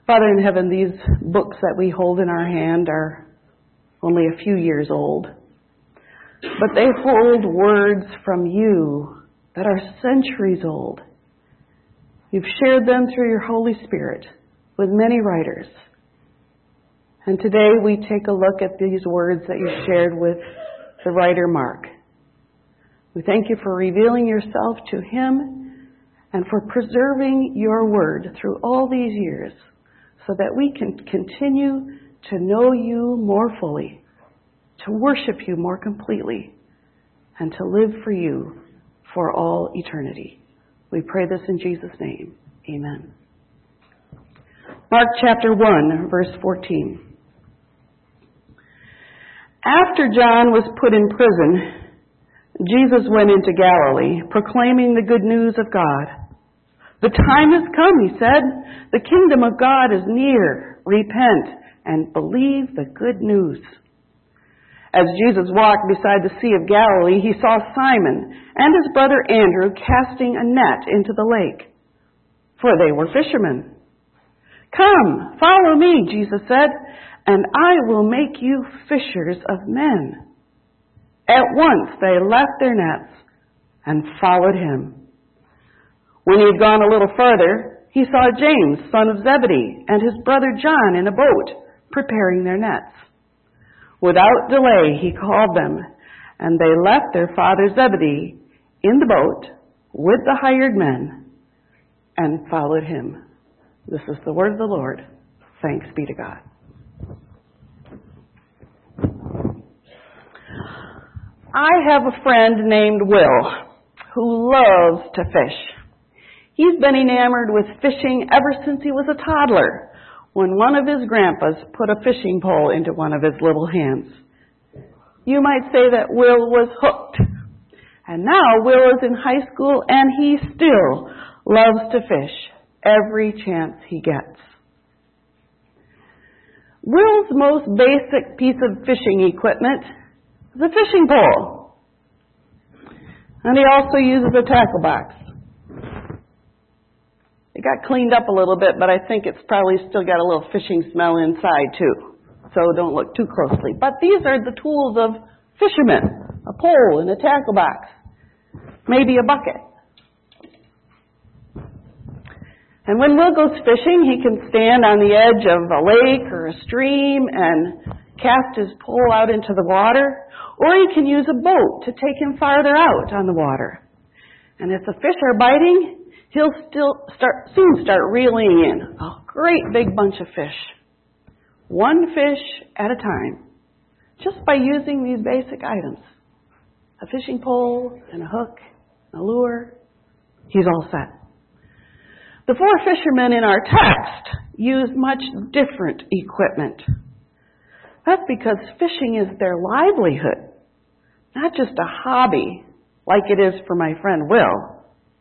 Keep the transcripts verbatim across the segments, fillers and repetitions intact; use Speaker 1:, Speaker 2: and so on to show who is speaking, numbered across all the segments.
Speaker 1: Father in heaven, these books that we hold in our hand are only a few years old, but they hold words from you that are centuries old. You've shared them through your Holy Spirit with many writers. And today we take a look at these words that you shared with the writer Mark. We thank you for revealing yourself to him and for preserving your word through all these years so that we can continue to know you more fully, to worship you more completely, and to live for you for all eternity. We pray this in Jesus' name. Amen. Mark chapter one, verse fourteen. After John was put in prison, Jesus went into Galilee, proclaiming the good news of God. The time has come, he said. The kingdom of God is near. Repent and believe the good news. As Jesus walked beside the Sea of Galilee, he saw Simon and his brother Andrew casting a net into the lake, for they were fishermen. Come, follow me, Jesus said, and I will make you fishers of men. At once they left their nets and followed him. When he had gone a little further, he saw James, son of Zebedee, and his brother John in a boat, preparing their nets. Without delay, he called them, and they left their father Zebedee in the boat with the hired men and followed him. This is the word of the Lord. Thanks be to God. I have a friend named Will who loves to fish. He's been enamored with fishing ever since he was a toddler, when one of his grandpas put a fishing pole into one of his little hands. You might say that Will was hooked. And now Will is in high school and he still loves to fish every chance he gets. Will's most basic piece of fishing equipment is a fishing pole. And he also uses a tackle box. It got cleaned up a little bit, but I think it's probably still got a little fishing smell inside too. So don't look too closely. But these are the tools of fishermen. A pole and a tackle box. Maybe a bucket. And when Will goes fishing, he can stand on the edge of a lake or a stream and cast his pole out into the water. Or he can use a boat to take him farther out on the water. And if the fish are biting, he'll still start soon start reeling in a great big bunch of fish. One fish at a time. Just by using these basic items. A fishing pole and a hook, a lure. He's all set. The four fishermen in our text use much different equipment. That's because fishing is their livelihood. Not just a hobby like it is for my friend Will.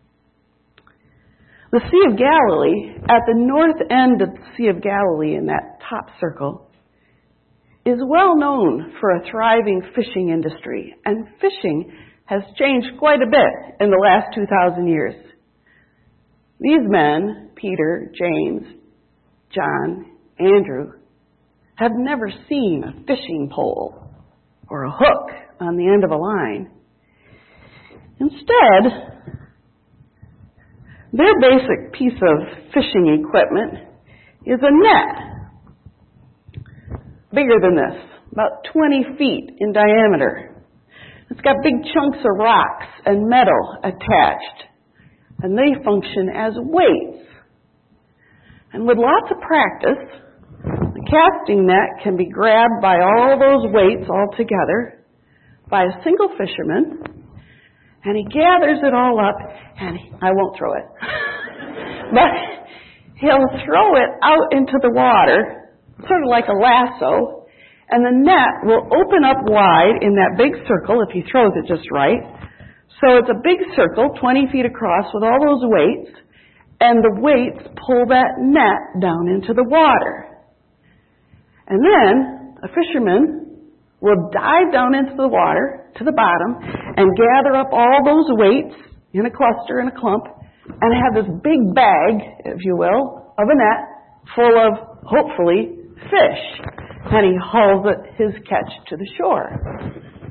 Speaker 1: The Sea of Galilee, at the north end of the Sea of Galilee in that top circle, is well known for a thriving fishing industry. And fishing has changed quite a bit in the last two thousand years. These men, Peter, James, John, Andrew, have never seen a fishing pole or a hook on the end of a line. Instead, their basic piece of fishing equipment is a net. Bigger than this, about twenty feet in diameter. It's got big chunks of rocks and metal attached, and they function as weights. And with lots of practice, the casting net can be grabbed by all those weights all together by a single fisherman, and he gathers it all up, and he, I won't throw it, but he'll throw it out into the water, sort of like a lasso, and the net will open up wide in that big circle if he throws it just right. So it's a big circle, twenty feet across, with all those weights, and the weights pull that net down into the water. And then a fisherman will dive down into the water to the bottom and gather up all those weights in a cluster, in a clump, and have this big bag, if you will, of a net full of, hopefully, fish. And he hauls it, his catch to the shore.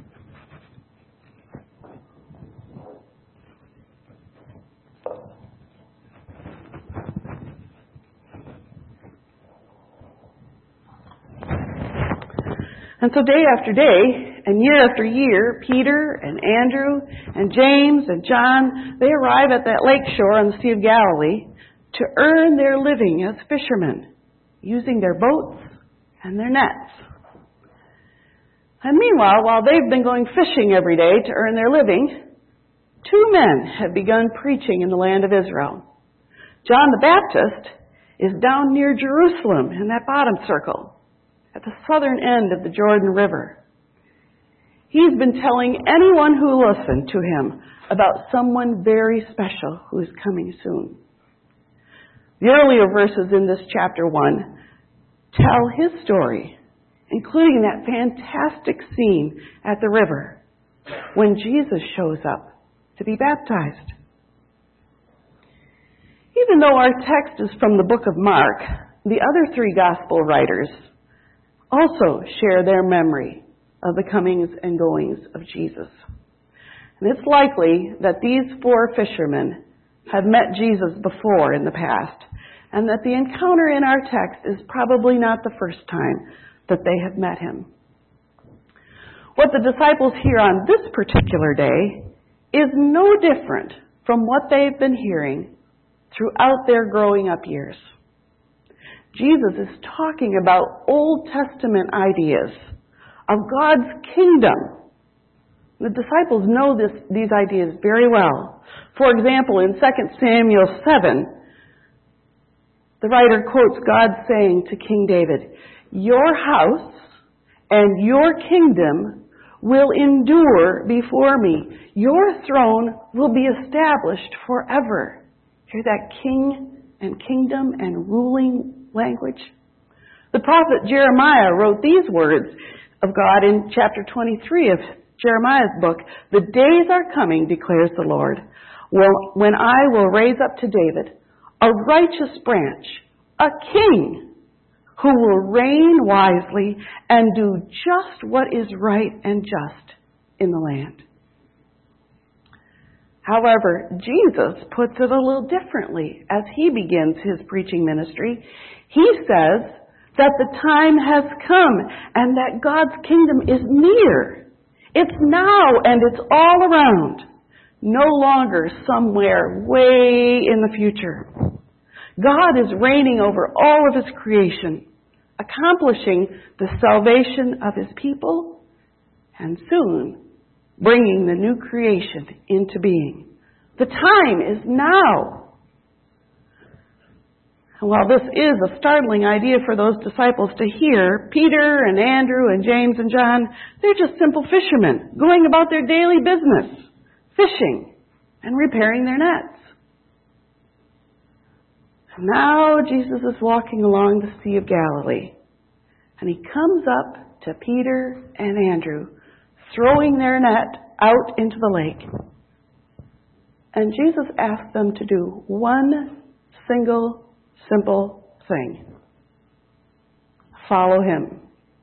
Speaker 1: And so day after day, and year after year, Peter and Andrew and James and John, they arrive at that lake shore on the Sea of Galilee to earn their living as fishermen, using their boats and their nets. And meanwhile, while they've been going fishing every day to earn their living, two men have begun preaching in the land of Israel. John the Baptist is down near Jerusalem in that bottom circle, at the southern end of the Jordan River. He's been telling anyone who listened to him about someone very special who is coming soon. The earlier verses in this chapter one tell his story, including that fantastic scene at the river when Jesus shows up to be baptized. Even though our text is from the book of Mark, the other three gospel writers also share their memory of the comings and goings of Jesus. And it's likely that these four fishermen have met Jesus before in the past, and that the encounter in our text is probably not the first time that they have met him. What the disciples hear on this particular day is no different from what they've been hearing throughout their growing up years. Jesus is talking about Old Testament ideas of God's kingdom. The disciples know this, these ideas very well. For example, in Second Samuel seven, the writer quotes God saying to King David, "Your house and your kingdom will endure before me. Your throne will be established forever." Hear that king and kingdom and ruling language? The prophet Jeremiah wrote these words of God in chapter twenty-three of Jeremiah's book. "The days are coming, declares the Lord, when I will raise up to David a righteous branch, a king who will reign wisely and do just what is right and just in the land." However, Jesus puts it a little differently as he begins his preaching ministry. He says that the time has come and that God's kingdom is near. It's now and it's all around, no longer somewhere way in the future. God is reigning over all of his creation, accomplishing the salvation of his people, and soon bringing the new creation into being. The time is now. And while this is a startling idea for those disciples to hear, Peter and Andrew and James and John, they're just simple fishermen going about their daily business, fishing and repairing their nets. And now Jesus is walking along the Sea of Galilee, and he comes up to Peter and Andrew, throwing their net out into the lake. And Jesus asks them to do one single, simple thing. Follow him.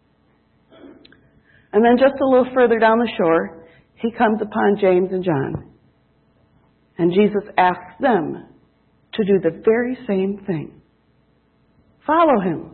Speaker 1: And then just a little further down the shore, he comes upon James and John. And Jesus asks them to do the very same thing. Follow him.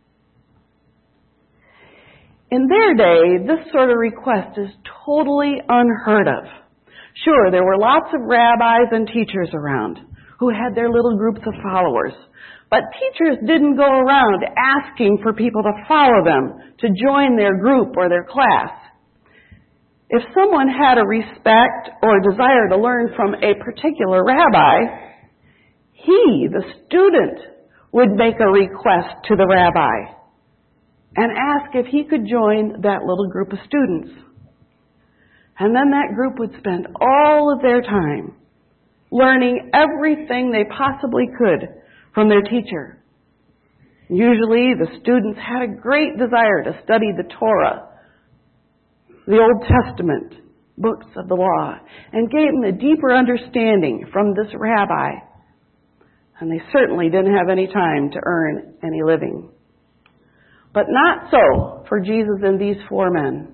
Speaker 1: In their day, this sort of request is totally unheard of. Sure, there were lots of rabbis and teachers around who had their little groups of followers. But teachers didn't go around asking for people to follow them, to join their group or their class. If someone had a respect or desire to learn from a particular rabbi, he, the student, would make a request to the rabbi and ask if he could join that little group of students. And then that group would spend all of their time learning everything they possibly could from their teacher. Usually the students had a great desire to study the Torah, the Old Testament, books of the law, and gave them a deeper understanding from this rabbi. and they certainly didn't have any time to earn any living. But not so for Jesus and these four men.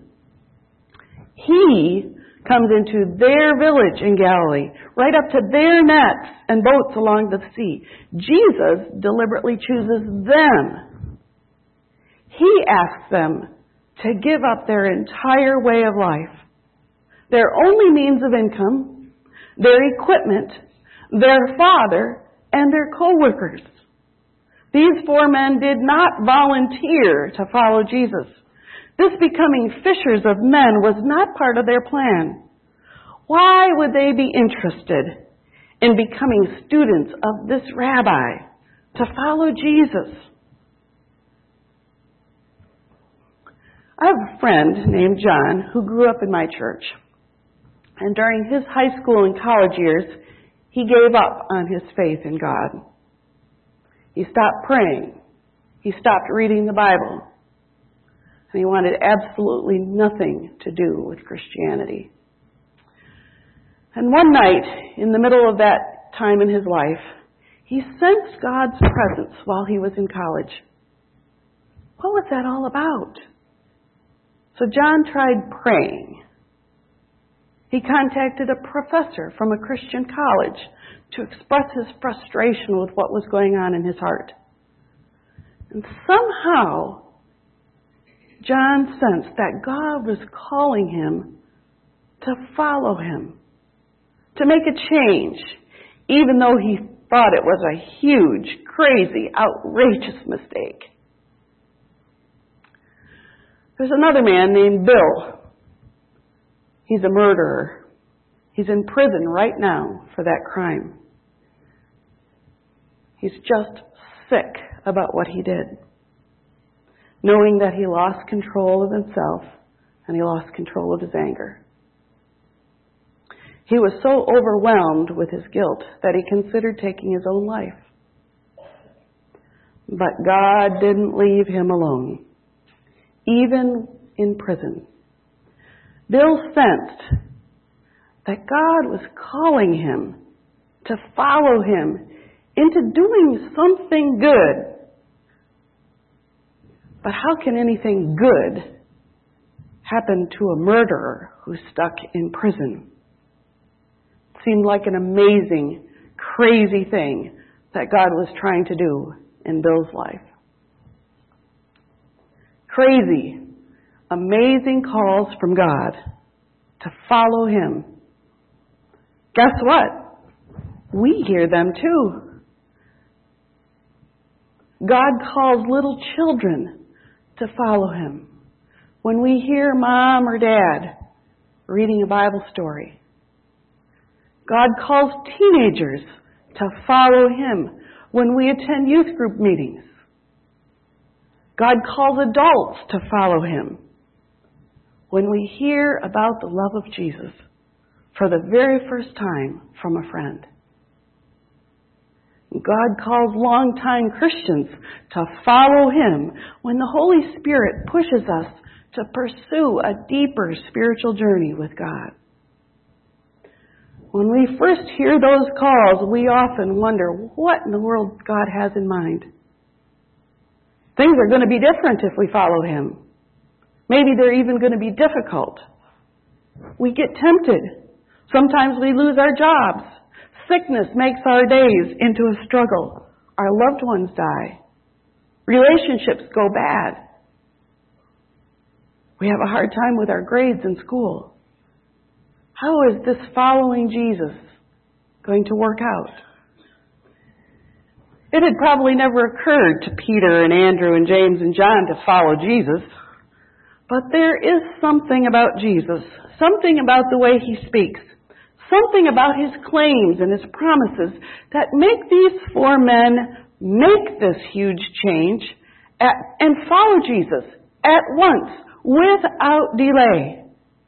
Speaker 1: He comes into their village in Galilee, right up to their nets and boats along the sea. Jesus deliberately chooses them. He asks them to give up their entire way of life, their only means of income, their equipment, their father, and their co-workers. These four men did not volunteer to follow Jesus. This becoming fishers of men was not part of their plan. Why would they be interested in becoming students of this rabbi to follow Jesus? I have a friend named John who grew up in my church. And during his high school and college years, he gave up on his faith in God. He stopped praying. He stopped reading the Bible. And he wanted absolutely nothing to do with Christianity. And one night, in the middle of that time in his life, he sensed God's presence while he was in college. What was that all about? So John tried praying. He contacted a professor from a Christian college to express his frustration with what was going on in his heart. And somehow, John sensed that God was calling him to follow him, to make a change, even though he thought it was a huge, crazy, outrageous mistake. There's another man named Bill. He's a murderer. He's in prison right now for that crime. He's just sick about what he did, knowing that he lost control of himself and he lost control of his anger. He was so overwhelmed with his guilt that he considered taking his own life. But God didn't leave him alone, even in prison. Bill sensed that God was calling him to follow him into doing something good. But how can anything good happen to a murderer who's stuck in prison? It seemed like an amazing, crazy thing that God was trying to do in Bill's life. Crazy, amazing calls from God to follow him. Guess what? We hear them too. God calls little children to follow him. When we hear mom or dad reading a Bible story, God calls teenagers to follow him when we attend youth group meetings. God calls adults to follow him when we hear about the love of Jesus for the very first time from a friend. God calls longtime Christians to follow him when the Holy Spirit pushes us to pursue a deeper spiritual journey with God. When we first hear those calls, we often wonder what in the world God has in mind. Things are going to be different if we follow him. Maybe they're even going to be difficult. We get tempted. Sometimes we lose our jobs. Sickness makes our days into a struggle. Our loved ones die. Relationships go bad. We have a hard time with our grades in school. How is this following Jesus going to work out? It had probably never occurred to Peter and Andrew and James and John to follow Jesus. But there is something about Jesus, something about the way he speaks, something about his claims and his promises that make these four men make this huge change at, and follow Jesus at once, without delay.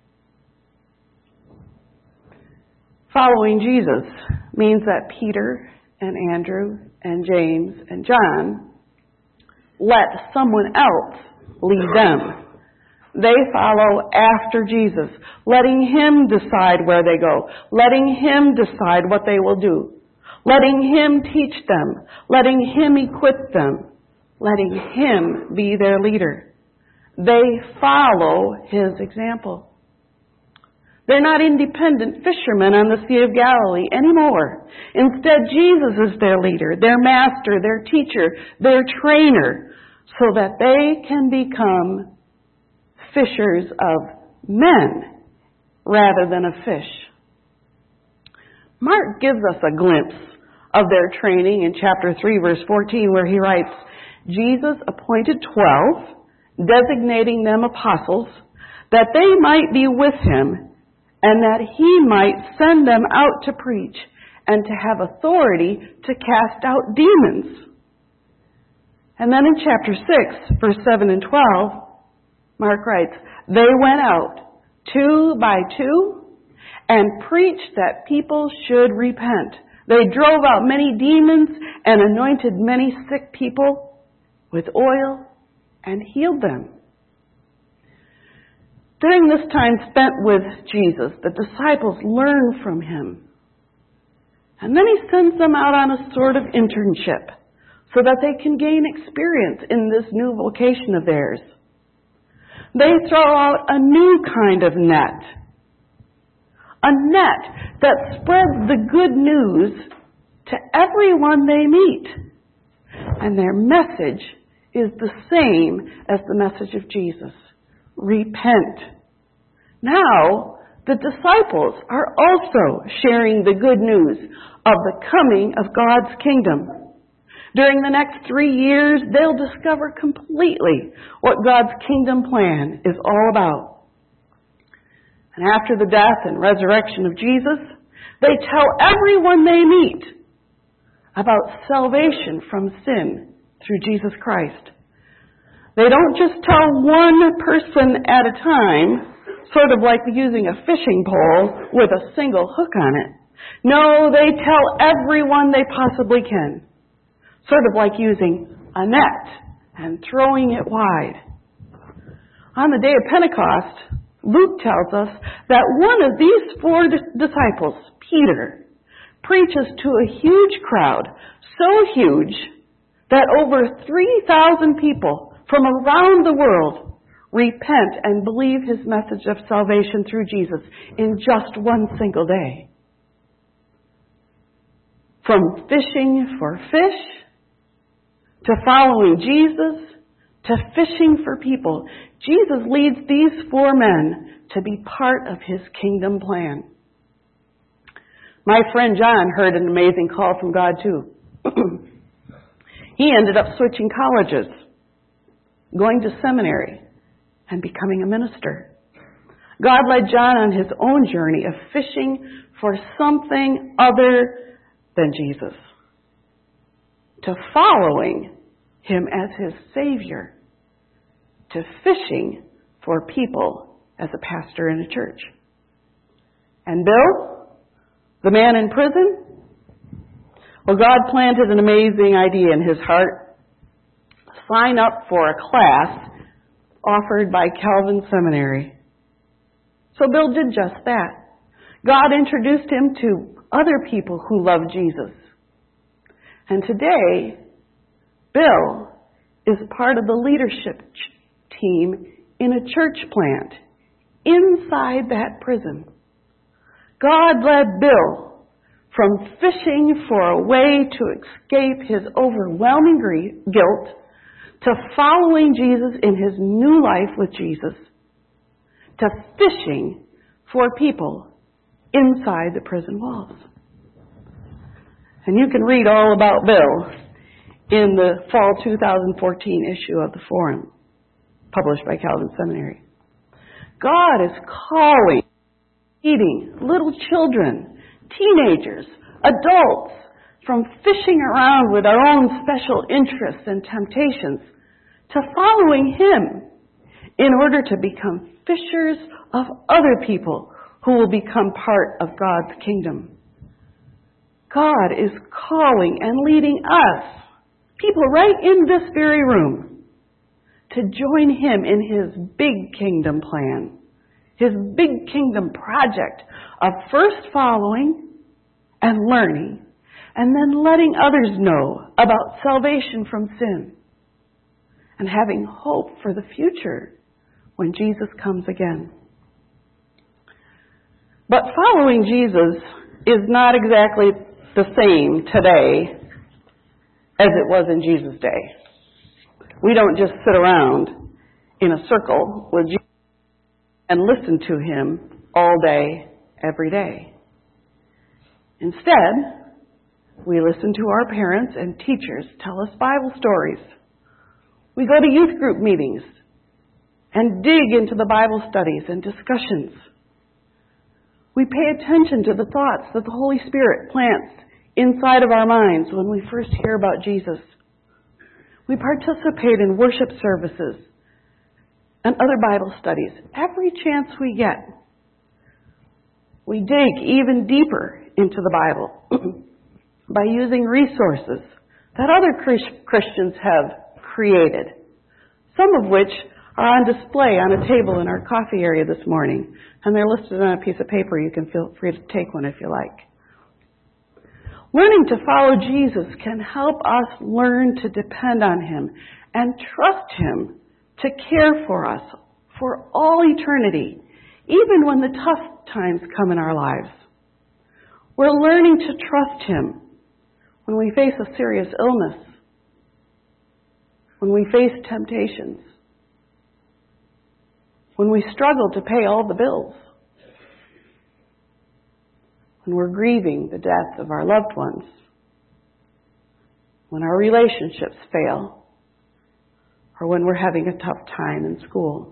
Speaker 1: Following Jesus means that Peter and Andrew and James and John let someone else lead them. They follow after Jesus, letting him decide where they go, letting him decide what they will do, letting Him teach them, letting Him equip them, letting Him be their leader. They follow His example. They're not independent fishermen on the Sea of Galilee anymore. Instead, Jesus is their leader, their master, their teacher, their trainer, so that they can become fishers of men rather than of fish. Mark gives us a glimpse of their training in chapter three, verse fourteen, where he writes, Jesus appointed twelve, designating them apostles, that they might be with him, and that he might send them out to preach and to have authority to cast out demons. And then in chapter six, verse seven and twelve, Mark writes, they went out two by two and preached that people should repent. They drove out many demons and anointed many sick people with oil and healed them. During this time spent with Jesus, the disciples learn from him. And then he sends them out on a sort of internship so that they can gain experience in this new vocation of theirs. They throw out a new kind of net. A net that spreads the good news to everyone they meet. And their message is the same as the message of Jesus. Repent. Now, the disciples are also sharing the good news of the coming of God's kingdom. During the next three years, they'll discover completely what God's kingdom plan is all about. And after the death and resurrection of Jesus, they tell everyone they meet about salvation from sin through Jesus Christ. They don't just tell one person at a time, sort of like using a fishing pole with a single hook on it. No, they tell everyone they possibly can. Sort of like using a net and throwing it wide. On the day of Pentecost, Luke tells us that one of these four disciples, Peter, preaches to a huge crowd, so huge that over three thousand people from around the world repent and believe his message of salvation through Jesus in just one single day. From fishing for fish, to following Jesus, to fishing for people, Jesus leads these four men to be part of his kingdom plan. My friend John heard an amazing call from God too. He ended up switching colleges, going to seminary, and becoming a minister. God led John on his own journey of fishing for something other than Jesus, to following him as his Savior, to fishing for people as a pastor in a church. And Bill, the man in prison, well, God planted an amazing idea in his heart. Sign up for a class offered by Calvin Seminary. So Bill did just that. God introduced him to other people who love Jesus. And today, Bill is part of the leadership ch- team in a church plant inside that prison. God led Bill from fishing for a way to escape his overwhelming grief, guilt, to following Jesus in his new life with Jesus, to fishing for people inside the prison walls. And you can read all about Bill in the fall two thousand fourteen issue of the Forum, published by Calvin Seminary. God is calling, leading little children, teenagers, adults, from fishing around with our own special interests and temptations to following him in order to become fishers of other people who will become part of God's kingdom. God is calling and leading us, people right in this very room, to join him in his big kingdom plan, his big kingdom project of first following and learning and then letting others know about salvation from sin and having hope for the future when Jesus comes again. But following Jesus is not exactly the same today as it was in Jesus' day. We don't just sit around in a circle with Jesus and listen to him all day, every day. Instead, we listen to our parents and teachers tell us Bible stories. We go to youth group meetings and dig into the Bible studies and discussions. We pay attention to the thoughts that the Holy Spirit plants inside of our minds when we first hear about Jesus. We participate in worship services and other Bible studies every chance we get. We dig even deeper into the Bible by using resources that other Christians have created, some of which are on display on a table in our coffee area this morning, and they're listed on a piece of paper. You can feel free to take one if you like. Learning to follow Jesus can help us learn to depend on him and trust him to care for us for all eternity, even when the tough times come in our lives. We're learning to trust him when we face a serious illness, when we face temptations, when we struggle to pay all the bills, when we're grieving the death of our loved ones, when our relationships fail, or when we're having a tough time in school.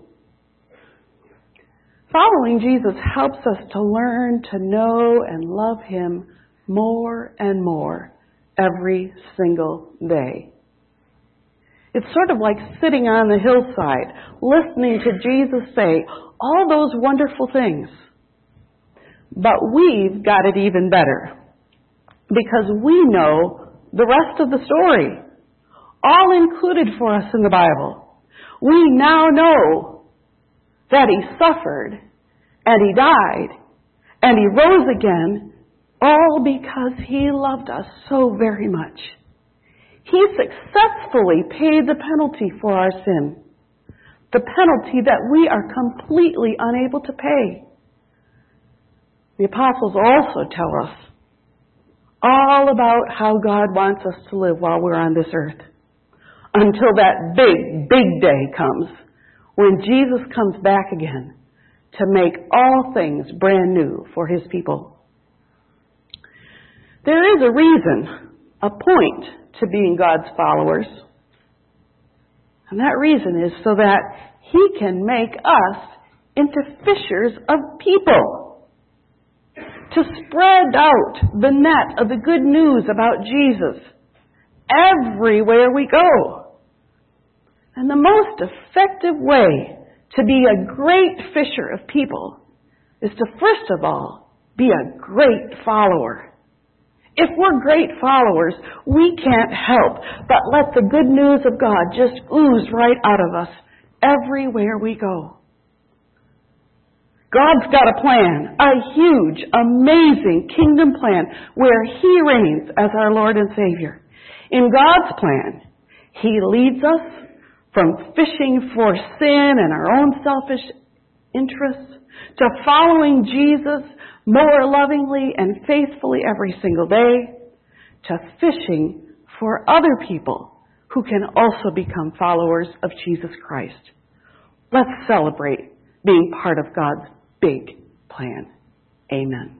Speaker 1: Following Jesus helps us to learn to know and love him more and more every single day. It's sort of like sitting on the hillside, listening to Jesus say all those wonderful things. But we've got it even better, because we know the rest of the story, all included for us in the Bible. We now know that he suffered, and he died, and he rose again, all because he loved us so very much. He successfully paid the penalty for our sin, the penalty that we are completely unable to pay. The apostles also tell us all about how God wants us to live while we're on this earth, until that big, big day comes when Jesus comes back again to make all things brand new for his people. There is a reason, a point to being God's followers. And that reason is so that he can make us into fishers of people, to spread out the net of the good news about Jesus everywhere we go. And the most effective way to be a great fisher of people is to, first of all, be a great follower. If we're great followers, we can't help but let the good news of God just ooze right out of us everywhere we go. God's got a plan, a huge, amazing kingdom plan where he reigns as our Lord and Savior. In God's plan, he leads us from fishing for sin and our own selfish interests to following Jesus more lovingly and faithfully every single day, to fishing for other people who can also become followers of Jesus Christ. Let's celebrate being part of God's big plan. Amen.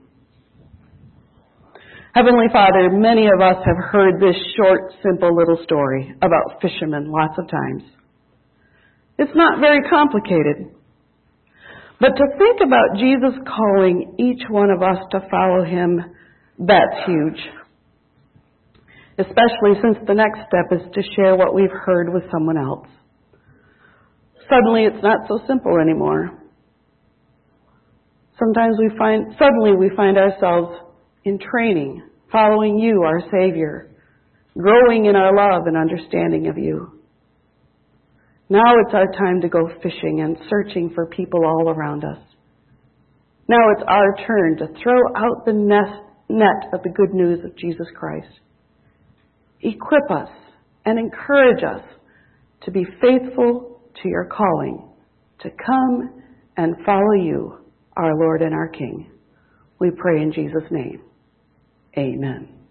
Speaker 1: Heavenly Father, many of us have heard this short, simple little story about fishermen lots of times. It's not very complicated. But to think about Jesus calling each one of us to follow him, that's huge. Especially since the next step is to share what we've heard with someone else. Suddenly it's not so simple anymore. Sometimes we find, suddenly we find ourselves in training, following you, our Savior, growing in our love and understanding of you. Now it's our time to go fishing and searching for people all around us. Now it's our turn to throw out the net, net of the good news of Jesus Christ. Equip us and encourage us to be faithful to your calling, to come and follow you, our Lord and our King. We pray in Jesus' name. Amen.